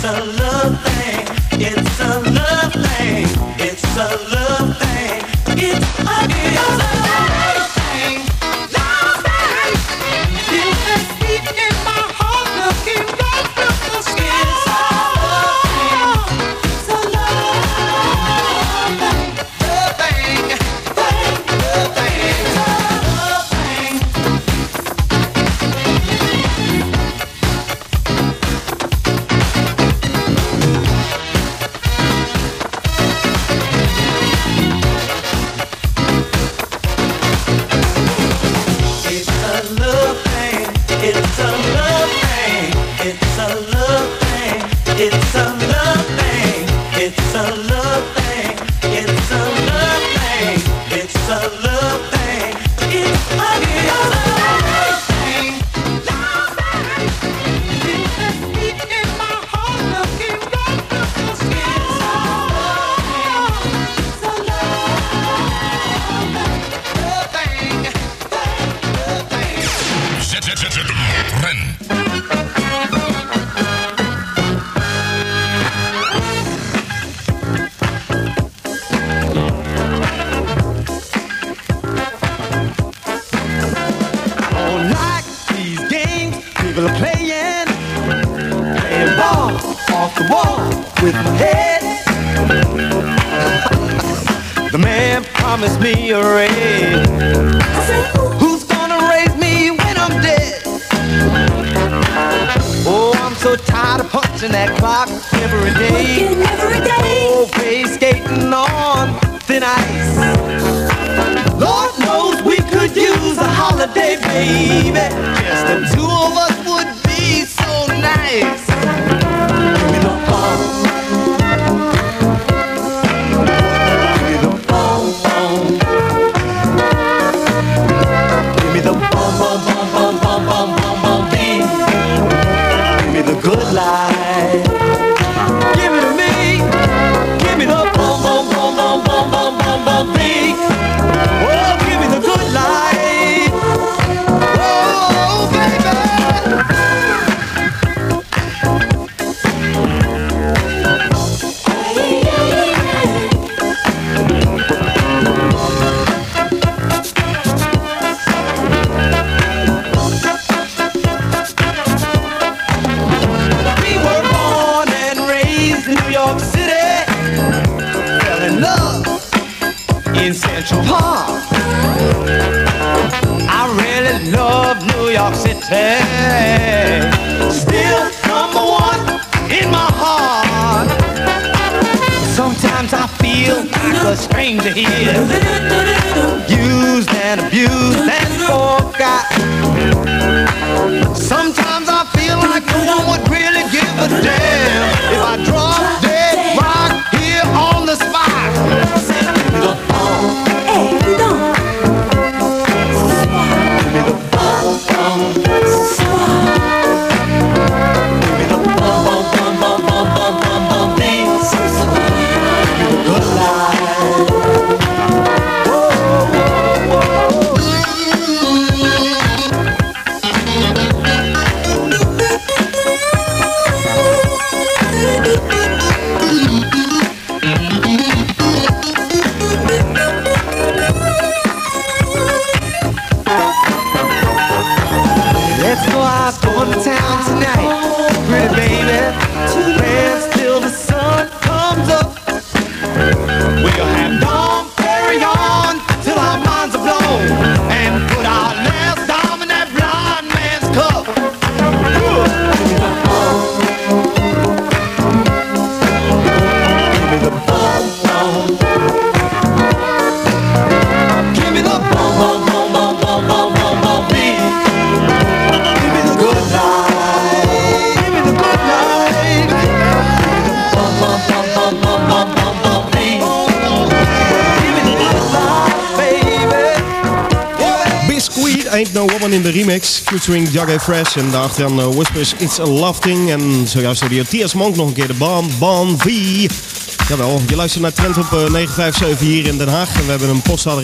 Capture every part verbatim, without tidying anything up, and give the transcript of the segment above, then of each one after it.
Ain't No Woman in de remix, featuring Jagger Fresh. En daarachteraan uh, Whispers It's a Love Thing. En zojuist hoorde je T S Monk nog een keer de Bon Bon V. Jawel, je luistert naar Trend op uh, negen vijf zeven hier in Den Haag. En we hebben een postadres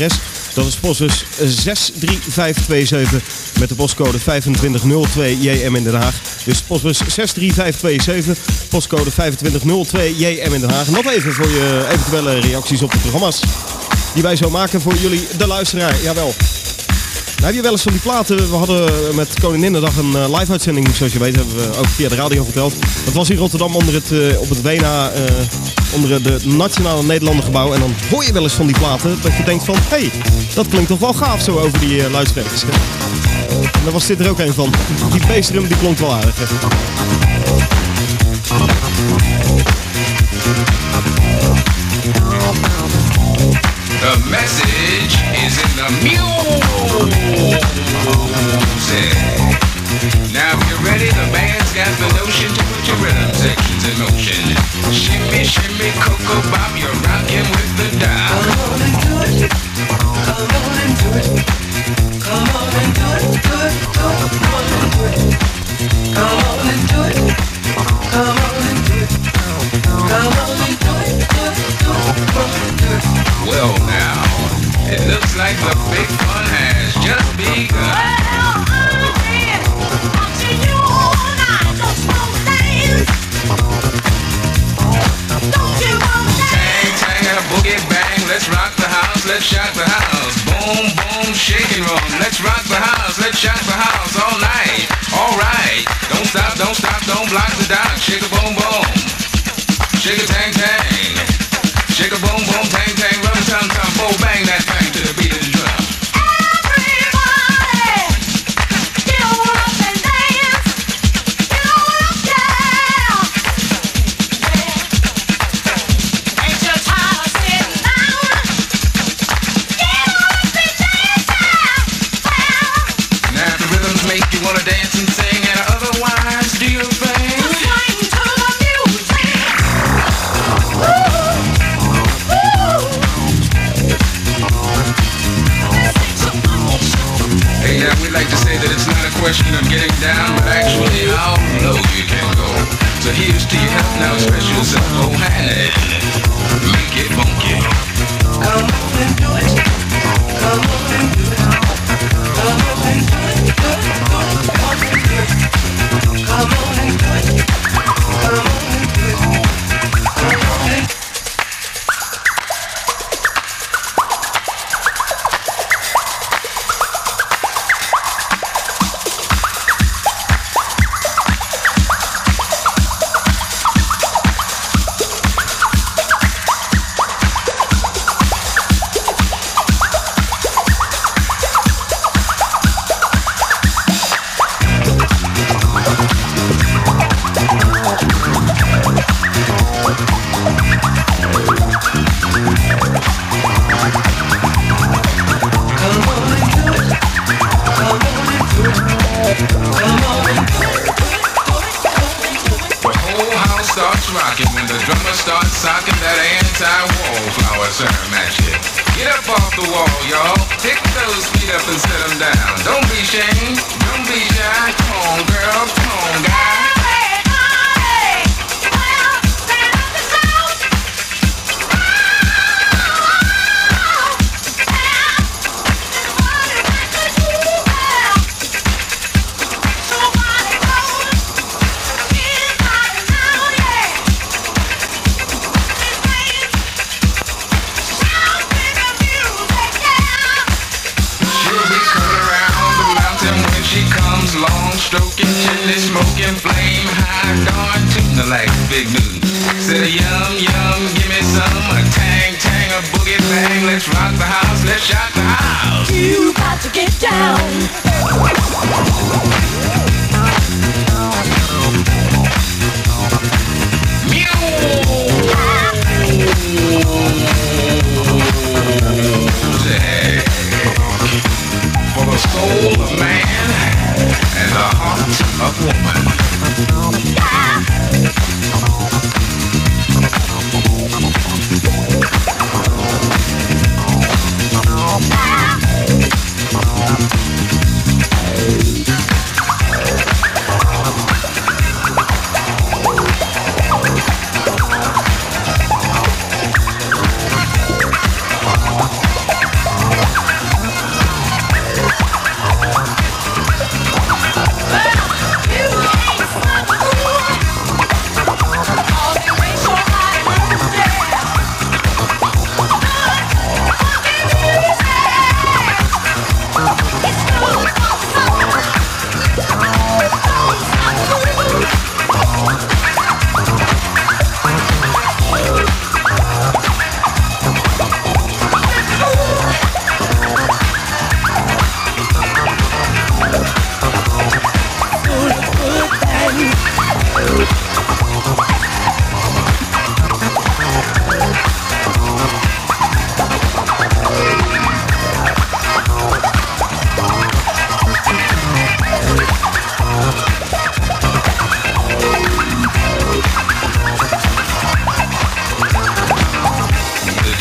Dat is postbus zes drie vijf twee zeven met de postcode vijfentwintig nul twee J M in Den Haag. Dus postbus zes drie vijf twee zeven, postcode vijfentwintig nul twee J M in Den Haag. Nog even voor je eventuele reacties op de programma's die wij zo maken voor jullie, de luisteraar. Jawel. Nou, heb je wel eens van die platen? We hadden met Koninginnedag een uh, live-uitzending, zoals je weet, hebben we ook via de radio verteld. Dat was in Rotterdam onder het, uh, op het W N A, uh, onder de Nationale Nederlandengebouw. En dan hoor je wel eens van die platen dat je denkt van, hé, hey, dat klinkt toch wel gaaf zo over die uh, luidsprekers. En daar was dit er ook een van. Die bassdrum die klonk wel aardig. Hè? The message is in the music. Now if you're ready, the band's got the notion to put your rhythm sections in motion. Shimmy, shimmy, cocoa bop, you're rocking with the dial. Come on and do it. Come on and do it. Come on and do it, do it, come on and do it. Come on and do it. Come on and do it. Come on and do it, do it, do it, come on and do it. Well now, it looks like the big fun has just begun. Well, I'm in, watching you all night, those slow days. Don't you wanna dance? Tang, tang, and a boogie bang, let's rock the house, let's shock the house. Boom, boom, shake and roll, let's rock the house, let's shock the house all night. All right, don't stop, don't stop, don't block the dock, shake a boom, boom. Shake a tang, tang. Shake a boom, boom, tang, tang, rub a tum, tum, boom, bang that thing to the beat of the drum. Everybody, get on up and dance. Get on up, yeah. Yeah. Ain't you tired of sitting down? Get on up and dance now. Well. Now if the rhythms make you wanna dance and sing and otherwise do your thing. Swing to the music. Woo! Hey, now we like to say that it's not a question of getting down, but actually how low you can go. So here's to your health now, express yourself, oh hand, make it funky. Come on and do it. Come on and do it. Come on and do it. Do it, do it, come on and do it. Come on and do it. Come on and do it. Come on and do it.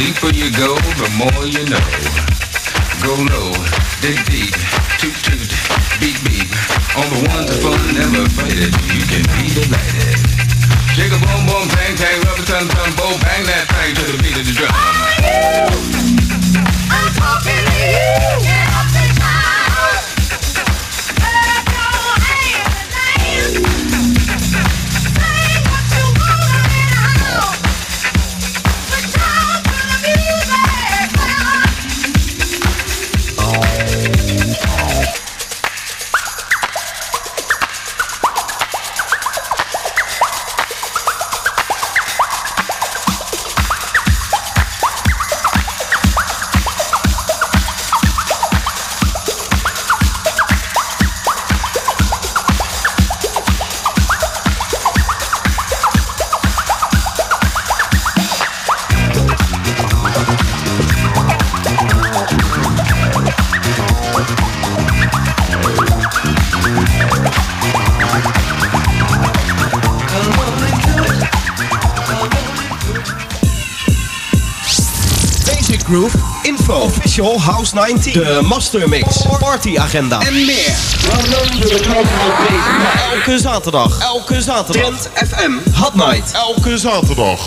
deeper you go, the more you know. Go low, dig deep, toot toot, beep beep. On the ones that fun never faded, you can be delighted. Shake a boom boom, tang tang, rubber tum tum, bow bang that thing to the beat of the drum. Oh, you, I'm talking to you. Get up and down. Clap your hands and dance. Sing what you wanna in the house. But shout to the music. Groove, info, official House negentien, de Master Mix, party agenda en meer. Elke zaterdag, elke zaterdag, Trend F M, Hot Night, elke zaterdag.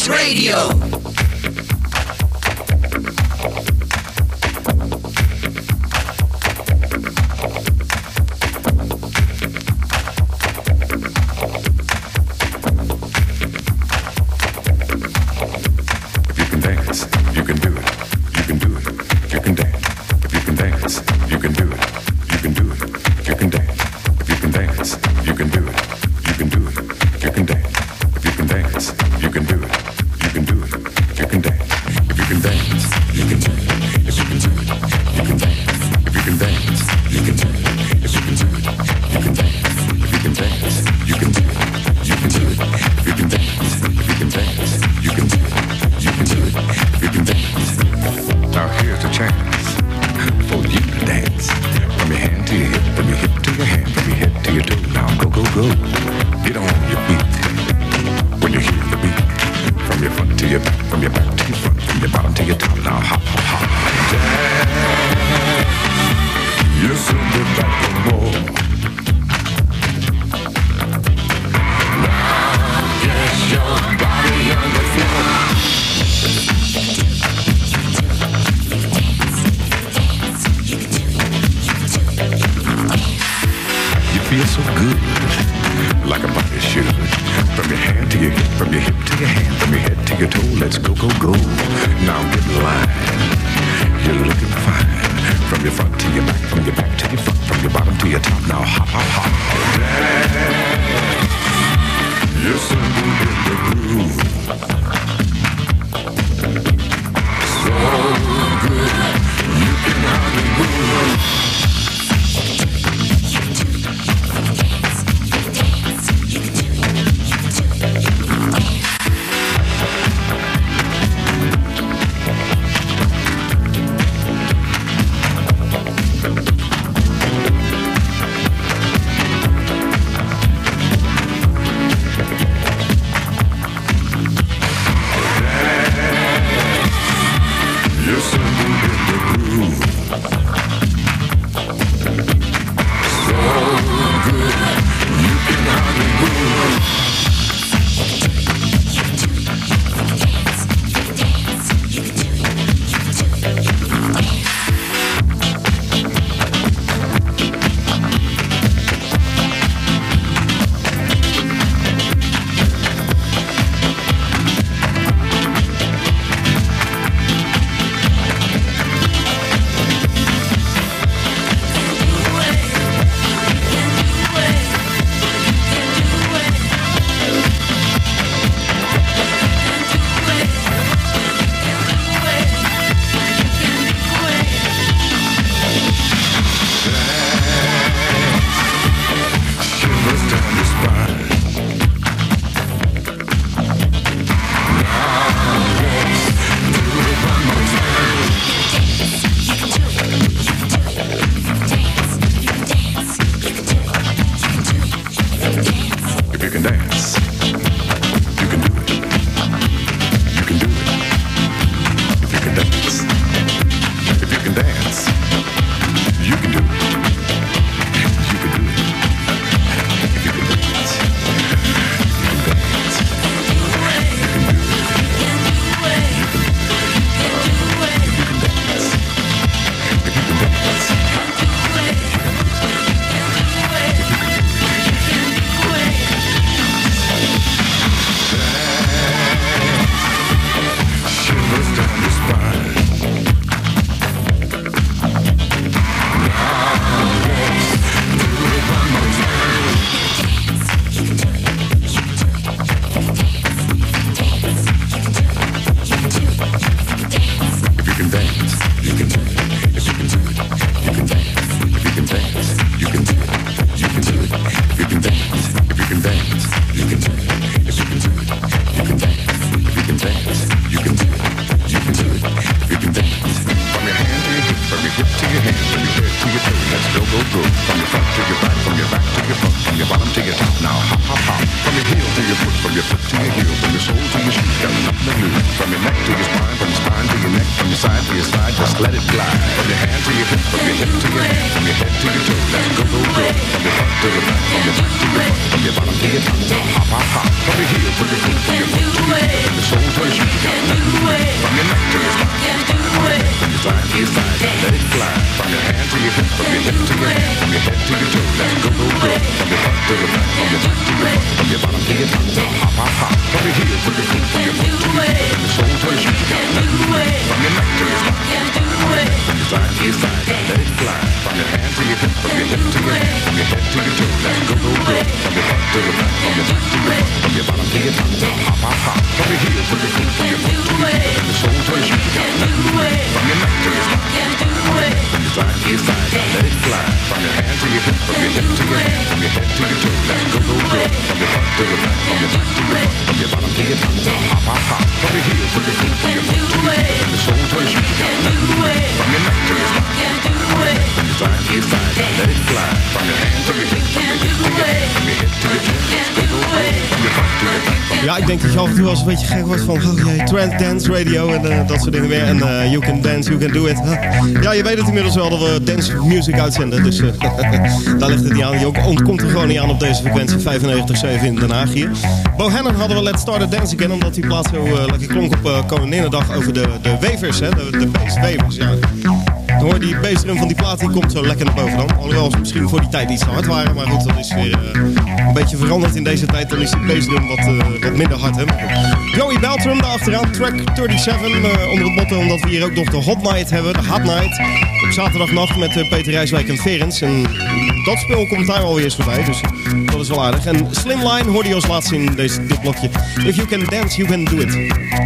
Dance Radio. Just let it fly. From your hand to your hip, from your hip to your head, from your head to your toe. Let's go, go, go. From your front to the back, from your back to your front, from your your bottom to your top, hop, hop, hop. From your heel to your foot, from your foot to your toe, from your soul to your shoe, you gotta let it go. From your neck to your spine, from your side to your side, let it fly. From your hand to your hip, from your hip to your hand, from your head to your toe, let's go, go, go. From your front to your back, from your back to your front, from your bottom to your top, hop, hop, hop. From your heel to your foot, from your foot to your toe, from your soul to your shoe, you gotta let it go. From your neck to your spine, from your side to your side, let it fly. From your hand to your hip, from your hip to your hand, from your head to your toe, let's go, go, go. From your front to your back, from your back to your front, from your bottom to your top, hop, hop, hop. From your heel to your foot, from your foot to your toe, from your soul to your shoe, you gotta let it go. From your neck to your spine, from your side to your side, let it fly. From your hand to your hip, from your hip to your hand, from your head to your toe, let's go, go, go. From your front to your back, from your back to your front, from your bottom to your top, hop, hop, hop. From your heel to your foot, from your foot to your toe, from your soul to your shoe, you gotta let it go. From your neck to your spine, from your side to your side, let it fly. From your hand to your hip, from your hip to your hand, from your head to your toe, let's go, go, go. From your front to your back. Ja, ik denk dat je af en toe wel eens een beetje gek wordt van oh jee, trend dance radio en uh, dat soort dingen weer. En uh, you can dance, you can do it. Huh? Ja, je weet het inmiddels wel dat we dance music uitzenden, dus uh, daar ligt het niet aan. Je ontkomt er gewoon niet aan op deze frequentie vijfennegentig komma zeven in Den Haag hier. Bohannon hadden we Let's Start a Dance Again, omdat die plaats zo uh, lekker klonk op uh, Koninginnedag over de, de wevers, hè, de, de basswevers, ja. Dan hoor je die bassdrum van die plaat, die komt zo lekker naar boven dan. Alhoewel ze misschien voor die tijd iets te hard waren. Maar goed, dat is weer uh, een beetje veranderd in deze tijd. Dan is die bassdrum wat, uh, wat minder hard. Hè? Joey Beltram daarachteraan, track zevenendertig. Uh, onder het motto omdat we hier ook nog de Hot Night hebben. De Hot Night. Op zaterdagnacht met uh, Peter Rijswijk en Ferens. En dat speel komt daar alweer eens voorbij. Dus dat is wel aardig. En Slimline hoorde je als laatste in deze, dit blokje. If you can dance, you can do it.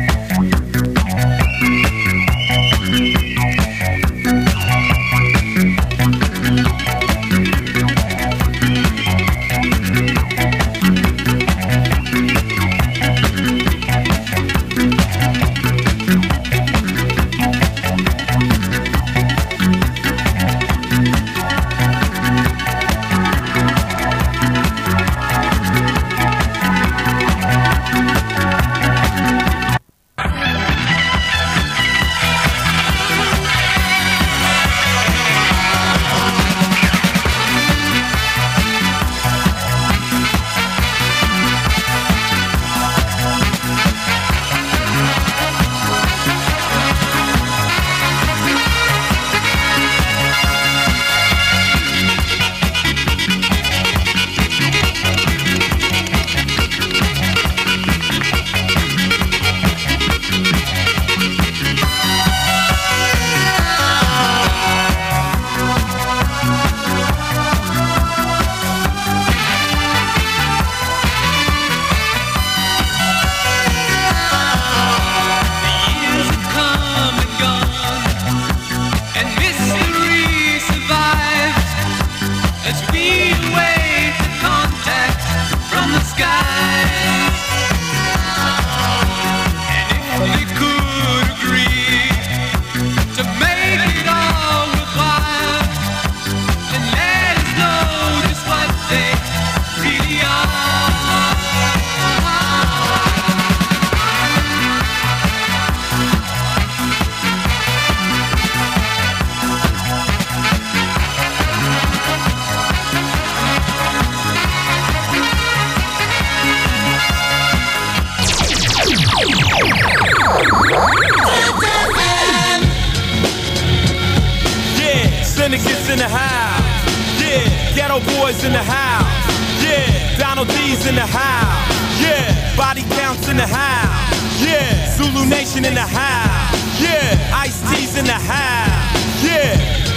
in the house. Yeah, Ghetto Boys in the house. Yeah, Donald D's in the house. Yeah, Body Counts in the house. Yeah, Zulu Nation in the house. Yeah, Ice-T's in the house. Yeah.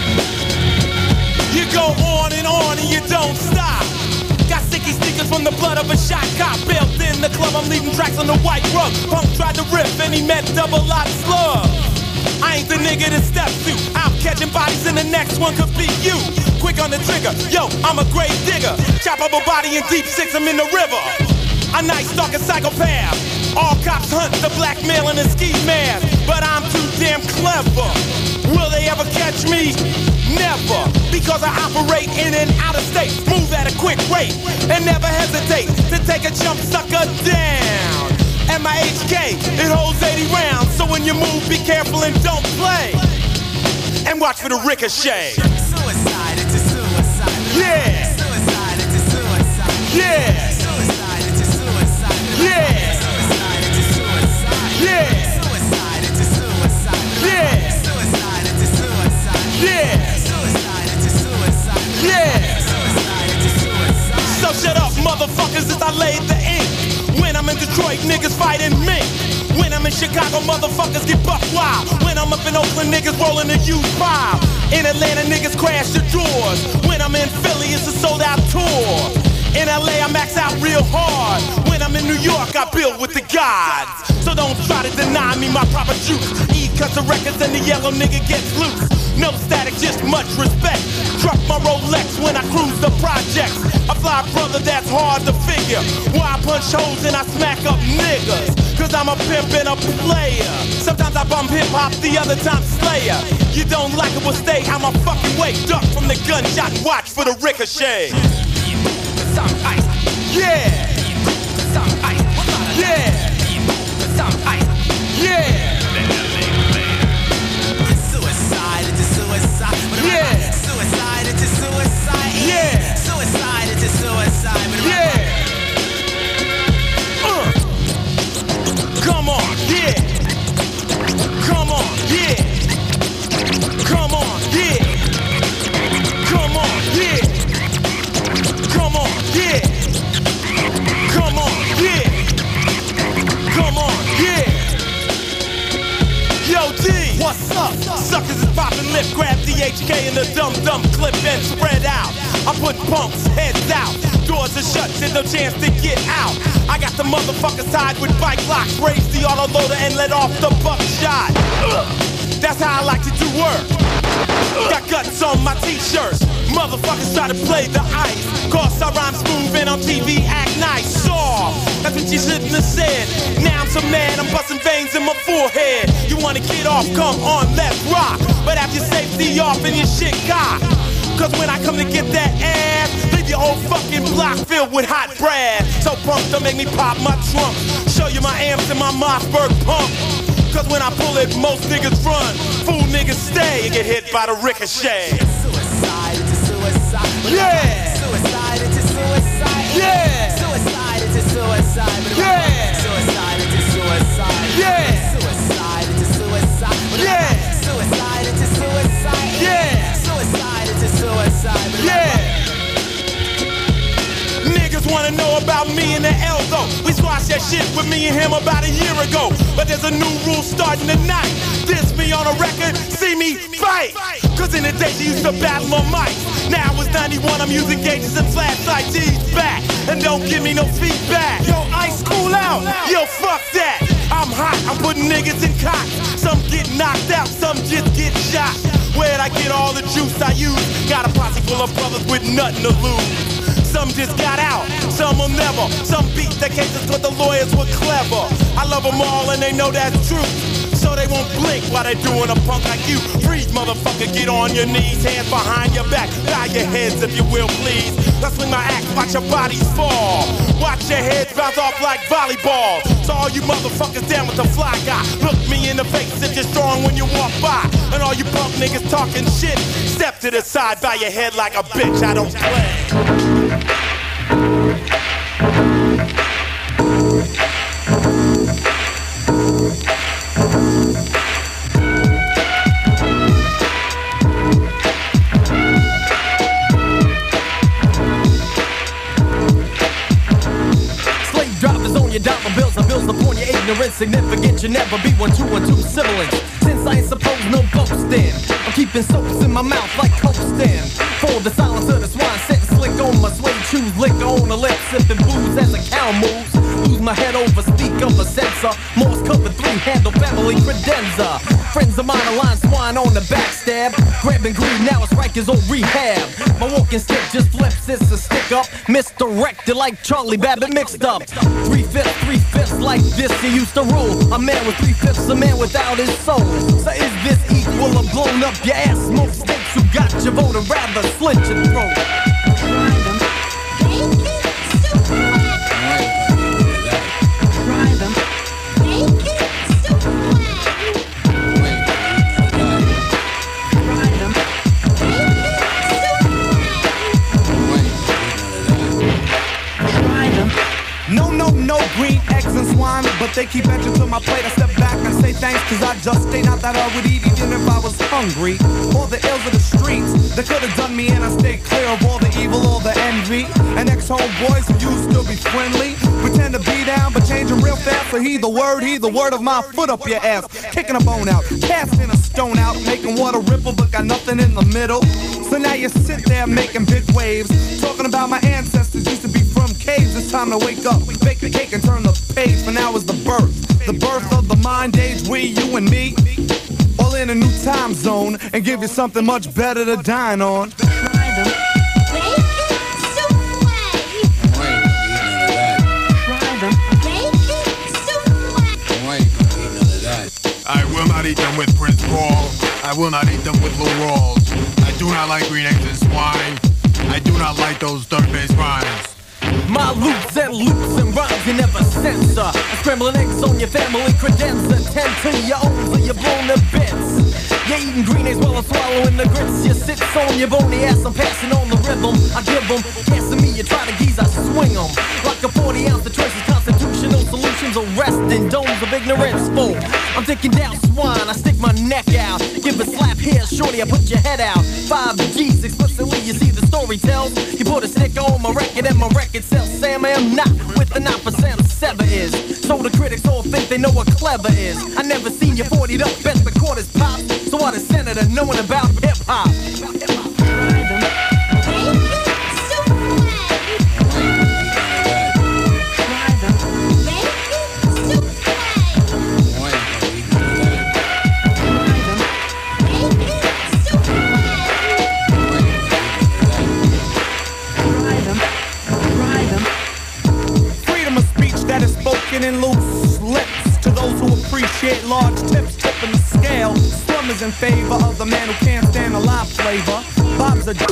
You go on and on and you don't stop. Got sticky sneakers from the blood of a shot cop. Built in the club, I'm leaving tracks on the white rug. Punk tried to riff and he met double lot slug. I ain't the nigga that steps to. I'm catching bodies and the next one could be you. Quick on the trigger, yo, I'm a grave digger. Chop up a body in deep six, I'm in the river. A night stalker psychopath. All cops hunt the blackmail and the ski mask. But I'm too damn clever. Will they ever catch me? Never. Because I operate in and out of state. Move at a quick rate and never hesitate to take a jump sucker down. And my H K, it holds eighty rounds. So when you move, be careful and don't play. And watch for the ricochet. Suicide, it's a suicide. Yeah. Suicide, it's a suicide. Yeah. So shut up, motherfuckers, as I laid the ink. When I'm in Detroit, niggas fighting me. When I'm in Chicago, motherfuckers get buck wild. When I'm up in Oakland, niggas rolling a used pile. In Atlanta, niggas crash the doors. When I'm in Philly, it's a sold out tour. In L A, I max out real hard. When I'm in New York, I build with the gods. So don't try to deny me my proper juice. E cuts the records and the yellow nigga gets loose. No static, just much respect. Truck my Rolex when I cruise the projects. A fly brother that's hard to figure. Why I punch holes and I smack up niggas? Cause I'm a pimp and a player. Sometimes I bump hip-hop, the other time Slayer. You don't like it, well stay out my fucking way. Duck from the gunshot and watch for the ricochet. Some ice. Yeah. Some ice. Yeah. Some ice. Yeah. Suicide, it's a suicide. Yeah. Suicide, it's a suicide. Yeah. Suicide, it's a suicide. Yeah. Uh. Come on, yeah. Come on, yeah. Come on, yeah. Come on, yeah. Come on, yeah. Come on, yeah. Come on, yeah. Yo, D, what's up? Suckers is popping lip, grab D H K in the dum-dum clip and spread out. I put punks heads out. Doors are shut, there's no chance to get out. I got the motherfuckers tied with bike locks. Raise the autoloader and let off the buckshot. Ugh. That's how I like to do work. Got guts on my t-shirts. Motherfuckers try to play the ice. Cause I rhyme smooth and on T V act nice. Soft, that's what you shouldn't have said. Now I'm so mad I'm busting veins in my forehead. You wanna get off, come on, let's rock. But have your safety off and your shit cocked. Cause when I come to get that ass, leave your whole fucking block filled with hot brass. So punk, don't make me pop my trunk. Show you my amps and my Mossberg pump. Cause when I pull it, most niggas run. Fool niggas stay and get hit by the ricochet. Suicide, it's a suicide. Yeah. Suicide, it's a suicide. Yeah. Suicide, it's a suicide. Yeah. Suicide, it's a suicide. Yeah. Suicide, it's a suicide. Yeah. Suicide, it's a suicide. Yeah. Suicide, it's a suicide. Yeah. Niggas wanna know about me and the Elzo. We squashed that shit with me and him about a year ago. But there's a new rule starting tonight. Diss me on a record, see me fight. Cause in the day she used to battle on mics. Now it's ninety-one, I'm using gauges and flashlight. G's back, and don't give me no feedback. Yo, ice cool out, yo, fuck that. I'm hot, I'm putting niggas in cocks. Some get knocked out, some just get shot. Where'd I get all the juice I use? Got a posse full of brothers with nothing to lose. Some just got out, some will never. Some beat their cases but the lawyers were clever. I love them all and they know that's true. So they won't blink while they're doing a punk like you. Freeze, motherfucker, get on your knees. Hands behind your back, bow your heads if you will, please. Let's swing my axe, watch your bodies fall. Watch your heads bounce off like volleyball. So all you motherfuckers down with the fly guy, look me in the face if you're strong when you walk by. And all you punk niggas talking shit, step to the side, bow your head like a bitch, I don't play. Slave drivers on your dollar bills, or bills upon your ignorance. Significant, you never be one, two, one, two siblings. Since I ain't supposed no boasting, I'm keeping soaps in my mouth like coasting. For the silence of the swine, sitting slick on my suede shoes, liquor on the lips, sipping booze as a cow moves. Lose my head over, speak of a sensor. Morse cover three, handle family credenza. Friends of mine align swine on the backstab. Grabbing greed, now it's Rikers on rehab. My walking stick just flips, it's a stick up. Misdirected like Charlie Babbitt mixed up. Three fifths, three fifths like this you used to rule. A man with three fifths, a man without his soul. So is this equal of blown up your ass? Smoke sticks who got your vote or rather slit your throat. No, no, no green eggs and swine, but they keep etching to my plate. I step back and say thanks, cause I just ain't not that I would eat even if I was hungry. All the ills of the streets that could have done me in, I stay clear of all the evil, all the envy. envy. And ex-homeboys who used to be friendly pretend to be down but changing real fast. So heed the word, heed the word of my foot up your ass. Kicking a bone out, casting a stone out, making water ripple but got nothing in the middle. So now you sit there making big waves, talking about my ancestors used to be from caves. It's time to wake up, bake the cake and turn the page. For now is the birth, the birth of the mind age. We, you and me, all in a new time zone, and give you something much better to dine on. I will not eat them with Prince Paul. I will not eat them with Lou Rawls. I do not like green eggs and swine. I do not like those third-based rhymes. My loops and loops and rhymes you never censor. I'm scrambling eggs on your family credenza. Tend to your own so you're blown to bits. You're eating green eggs while I'm swallowing the grits. You sit on your bony ass, I'm passing on the rhythm. I give them, gassing me, you try to geese, I swing them. Like a forty ounce of choices, constitutional solutions arresting domes of ignorance full. I'm taking down swine, I stick my neck out. Give a slap here, shorty, I put your head out. Five G's explicitly, you see the story tells. You put a sticker on my record and my record sells. Sam, I am not with the nine percent sever is. So the critics all think they know what clever is. I never seen you fortied up, best recorders pop. So what a senator knowing about hip-hop. In loose lips to those who appreciate large tips, tipping the scale. Slum is in favor of the man who can't stand a live flavor. Bob's a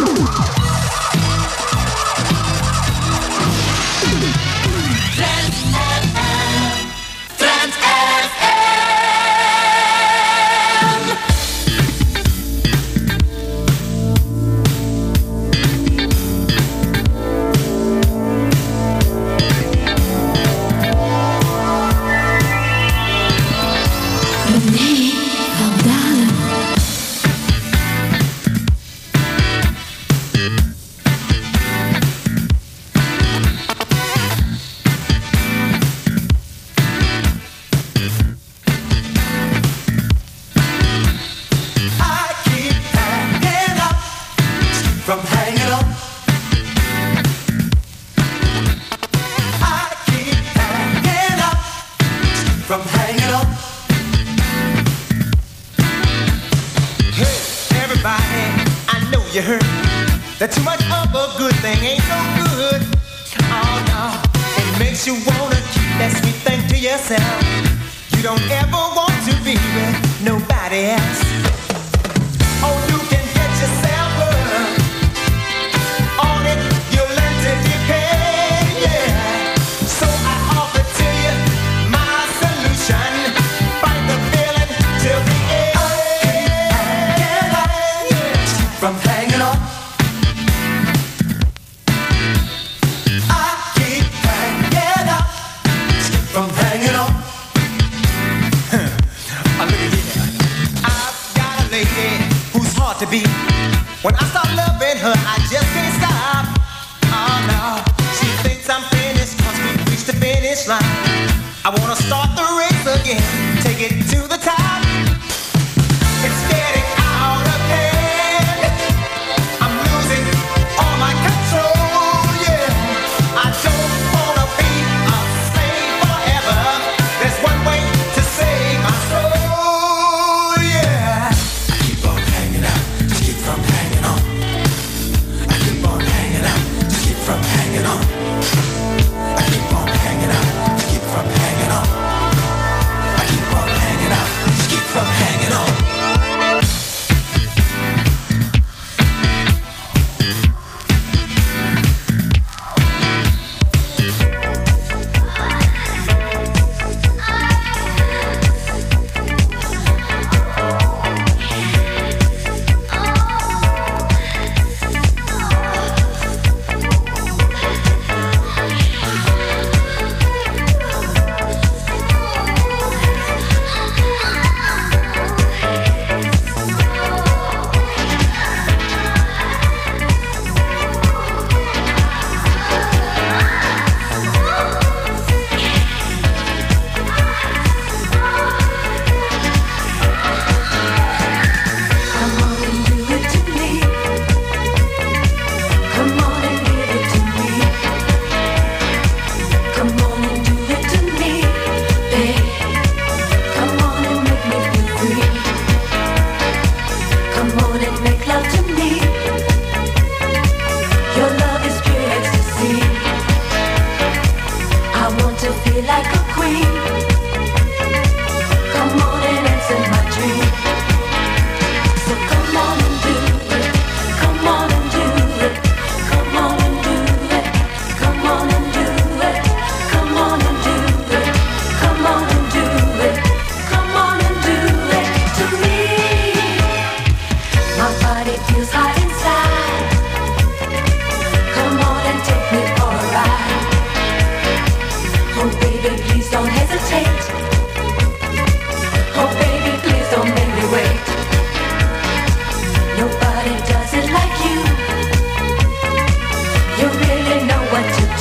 Hanging out.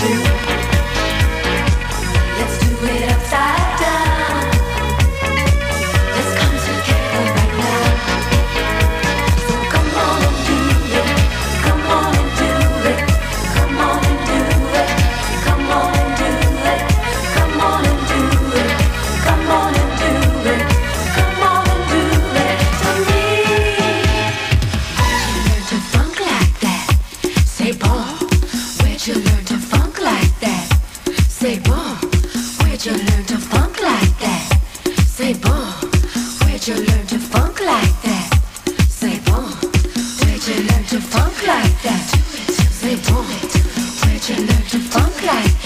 Say, boy, where'd you learn to funk like